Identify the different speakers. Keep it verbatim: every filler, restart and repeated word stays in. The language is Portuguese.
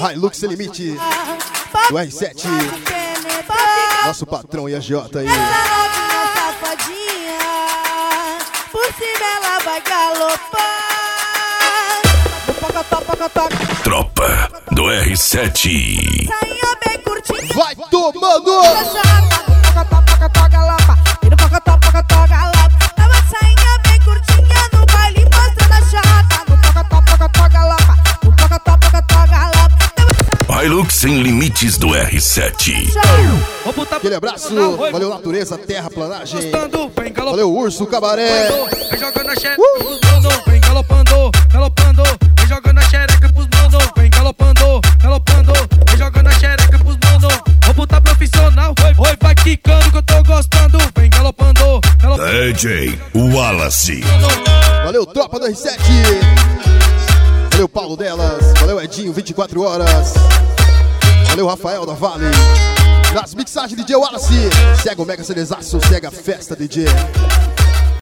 Speaker 1: Hilux Sem Limite do R sete. Nosso patrão e a J aí.
Speaker 2: Por cima ela vai galopar.
Speaker 3: Tropa do R sete.
Speaker 2: Sainha bem curtinha.
Speaker 1: Vai tomando!
Speaker 2: E no pocotó, pocotó, galopa. É uma sainha bem curtinha no baile mostrando a chata. No pocotó, pocotó, galopa. No pocotó, pocotó, galopa.
Speaker 3: Hilux Sem Limites do R sete.
Speaker 1: Aquele abraço, valeu natureza, terra, planagem. Valeu urso, cabaré.
Speaker 4: Vem jogando a xereca pros mano, vem galopando, galopando. Vem jogando a xereca pros mano, vem galopando, galopando. Vem jogando a xereca pros mano. Vou botar profissional, oi, oi, vai quicando que eu tô gostando. Vem galopando, galopando.
Speaker 3: D J Wallace.
Speaker 1: Valeu tropa do R sete. Valeu Paulo delas. Valeu Edinho, vinte e quatro horas. Valeu Rafael da Vale. Nas mixagens D J Wallace. Cega o Mega Cerezaço, cega a festa D J.